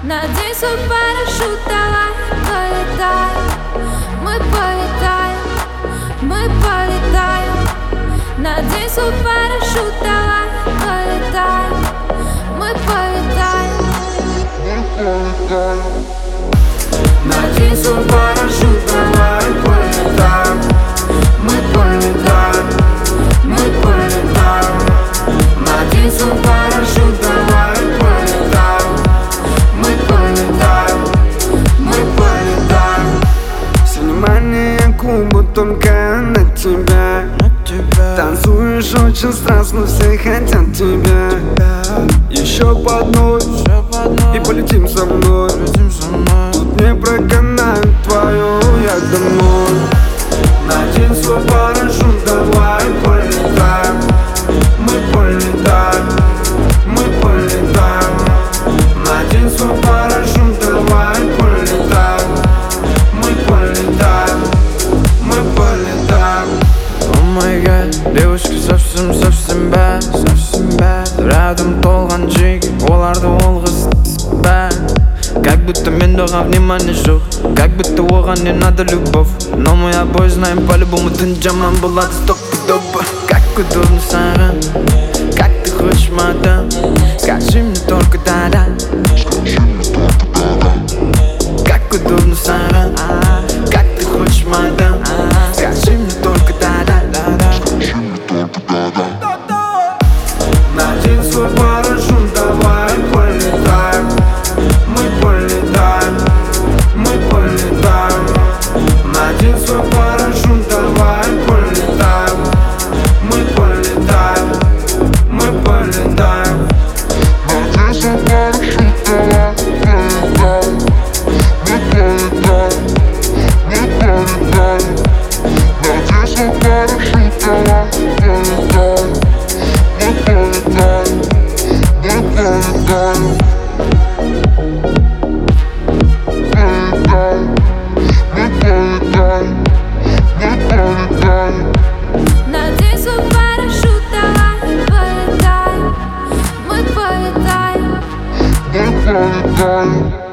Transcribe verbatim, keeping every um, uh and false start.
Надень свой парашют, давай полетаем. Мы полетаем, мы полетаем. Надень свой парашют, давай полетаем. Мы полетаем, мы полетаем. Надень свой парашют, давай полетаем. Мы полетаем, мы полетаем. Надень свой парашют, давай полетаем. Мы полетаем, мы полетаем. Все внимание клуба только на тебя. Танцуешь очень страстно, все хотят тебя. Еще по одной и полетим со мной. Тут не проканает твою, я домой. Надень свой парашют, давай полетаем. Мы полетаем, мы полетаем. Надень свой парашют, давай полетаем. Мы полетаем, мы полетаем. О май гад, девушка совсем-совсем bad, совсем bad. Рядом толған жиги, оларды ол қыз bad. Как будто мен доған внимание жоқ, как будто оған не надо любовь. Но мы обои знаем, по-любому түн жаман болады стопудово. Как удобно саған, как ты хочешь, мадам. Скажи мне только да-да. Как удобно саған, как ты хочешь, мадам. Скажи мне только да-да. Надень свой парашют, давай полетаем. Мы полетаем, мы полетаем. Надень свой парашют, давай полетаем. Мы полетаем, мы полетаем. Надень свой парашют, давай полетаем. Мы полетаем, мы полетаем. Надень свой парашют, давай полетаем. Мы полетаем, мы полетаем. надень свой парашют, давай полетаем. Мы полетаем, Мы полетаем.